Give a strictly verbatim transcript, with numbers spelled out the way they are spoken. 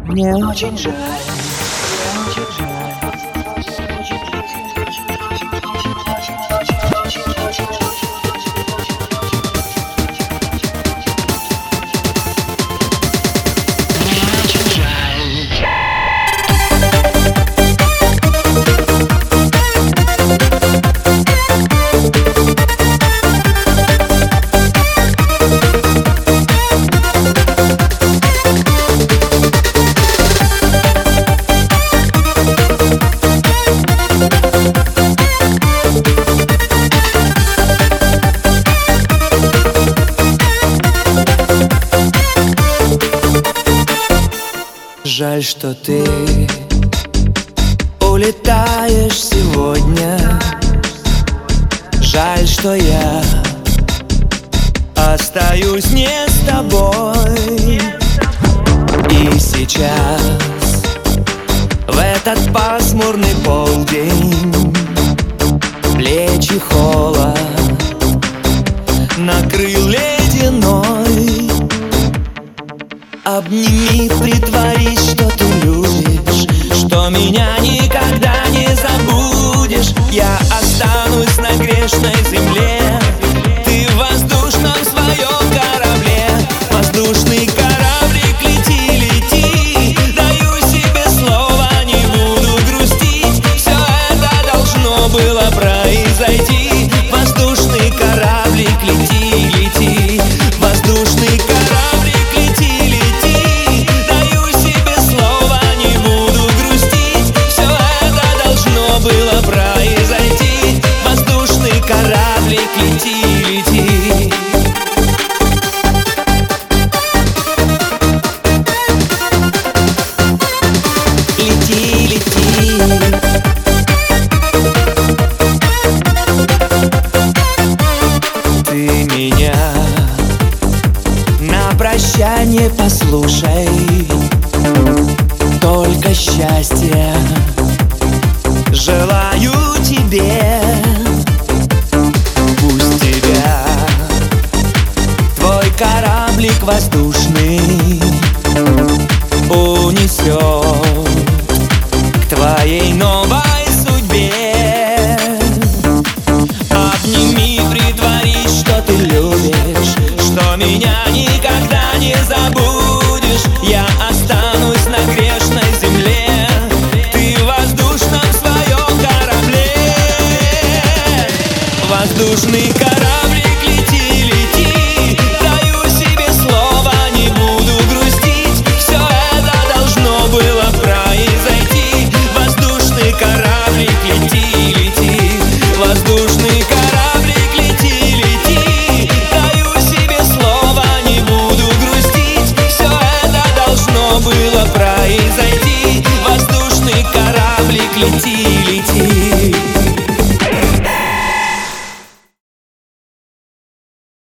Мне очень жаль, мне очень жаль. Жаль, что ты улетаешь сегодня. Жаль, что я остаюсь не с тобой. И сейчас, в этот пасмурный полдень, плечи холод накрыл ледяной. Обними, притворись, что ты любишь, что меня никогда не забудешь. Я останусь на грешной земле, ты в воздушном своем корабле. Воздушный кораблик, лети, лети, даю себе слово, не буду грустить. Все это должно было произойти. Воздушный кораблик, лети, лети, воздушный кораблик, лети, лети. Было произойти. Воздушный кораблик, лети, лети. Лети, лети. Ты меня на прощание послушай, только счастья желаю тебе. Пусть тебя твой кораблик воздушный унесет к твоей новой судьбе. Обними, притворись, что ты любишь, что меня никогда не забудешь. Я останусь на грешной земле, ты в воздушном своем корабле. Воздушный кораблик, лети, лети, даю себе слово, не буду грустить. Все это должно было произойти. Воздушный кораблик, лети, лети, воздушный кораблик, лети, лети, даю себе слово, не буду грустить. Все это должно было произойти. Воздушный кораблик, лети, лети.